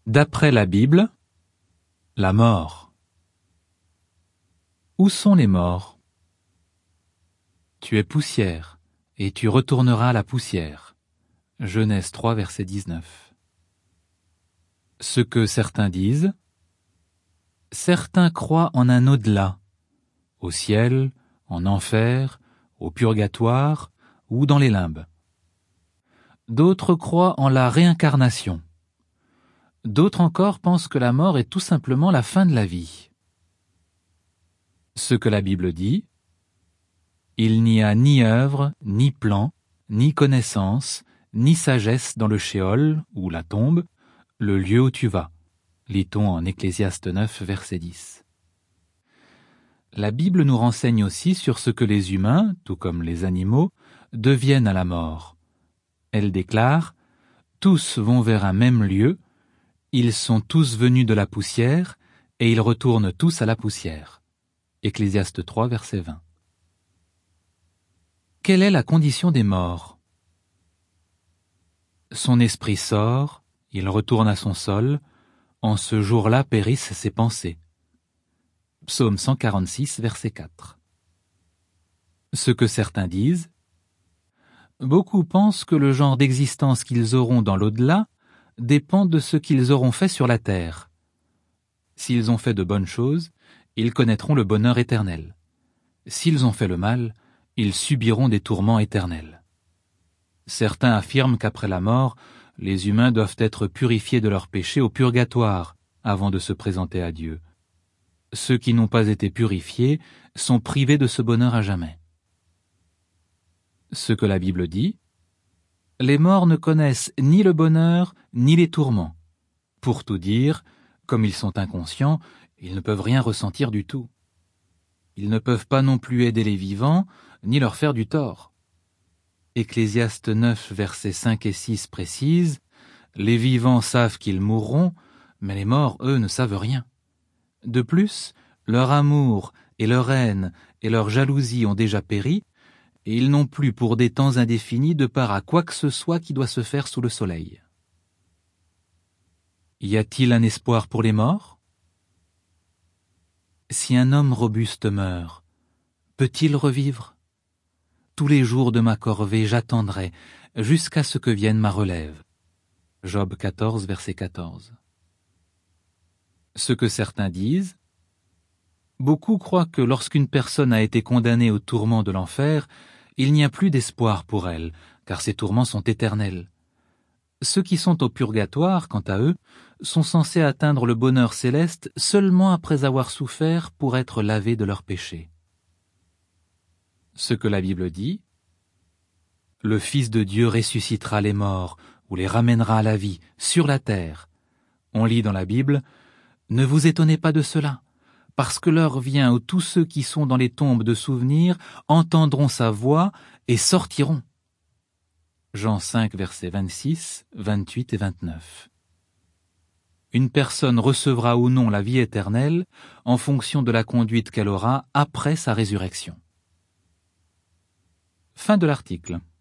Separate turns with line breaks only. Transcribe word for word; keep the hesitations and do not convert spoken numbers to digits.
D'après la Bible, la mort. Où sont les morts? Tu es poussière, et tu retourneras à la poussière. Genèse trois, verset dix-neuf. Ce que certains disent, certains croient en un au-delà, au ciel, en enfer, au purgatoire ou dans les limbes. D'autres croient en la réincarnation. D'autres encore pensent que la mort est tout simplement la fin de la vie. Ce que la Bible dit, il n'y a ni œuvre, ni plan, ni connaissance, ni sagesse dans le shéol, ou la tombe, le lieu où tu vas. Lit-on en Ecclésiaste neuf, verset dix. La Bible nous renseigne aussi sur ce que les humains, tout comme les animaux, deviennent à la mort. Elle déclare « Tous vont vers un même lieu, ils sont tous venus de la poussière, et ils retournent tous à la poussière. » Ecclésiaste trois, verset vingt. Quelle est la condition des morts? Son esprit sort, il retourne à son sol, en ce jour-là périssent ses pensées. Psaume cent quarante-six, verset quatre. Ce que certains disent, beaucoup pensent que le genre d'existence qu'ils auront dans l'au-delà dépend de ce qu'ils auront fait sur la terre. S'ils ont fait de bonnes choses, ils connaîtront le bonheur éternel. S'ils ont fait le mal, ils subiront des tourments éternels. Certains affirment qu'après la mort, les humains doivent être purifiés de leurs péchés au purgatoire avant de se présenter à Dieu. Ceux qui n'ont pas été purifiés sont privés de ce bonheur à jamais. Ce que la Bible dit, les morts ne connaissent ni le bonheur ni les tourments. Pour tout dire, comme ils sont inconscients, ils ne peuvent rien ressentir du tout. Ils ne peuvent pas non plus aider les vivants, ni leur faire du tort. Ecclésiaste neuf, versets cinq et six précise « Les vivants savent qu'ils mourront, mais les morts, eux, ne savent rien. De plus, leur amour et leur haine et leur jalousie ont déjà péri, et ils n'ont plus pour des temps indéfinis de part à quoi que ce soit qui doit se faire sous le soleil. » Y a-t-il un espoir pour les morts? Si un homme robuste meurt, peut-il revivre? Tous les jours de ma corvée j'attendrai, jusqu'à ce que vienne ma relève. Job quatorze, verset quatorze. Ce que certains disent, beaucoup croient que lorsqu'une personne a été condamnée au tourment de l'enfer, il n'y a plus d'espoir pour elle, car ces tourments sont éternels. Ceux qui sont au purgatoire, quant à eux, sont censés atteindre le bonheur céleste seulement après avoir souffert pour être lavés de leurs péchés. Ce que la Bible dit, le Fils de Dieu ressuscitera les morts ou les ramènera à la vie sur la terre. On lit dans la Bible, ne vous étonnez pas de cela, parce que l'heure vient où tous ceux qui sont dans les tombes de souvenirs entendront sa voix et sortiront. Jean cinq, versets vingt-six, vingt-huit et vingt-neuf. Une personne recevra ou non la vie éternelle en fonction de la conduite qu'elle aura après sa résurrection. Fin de l'article.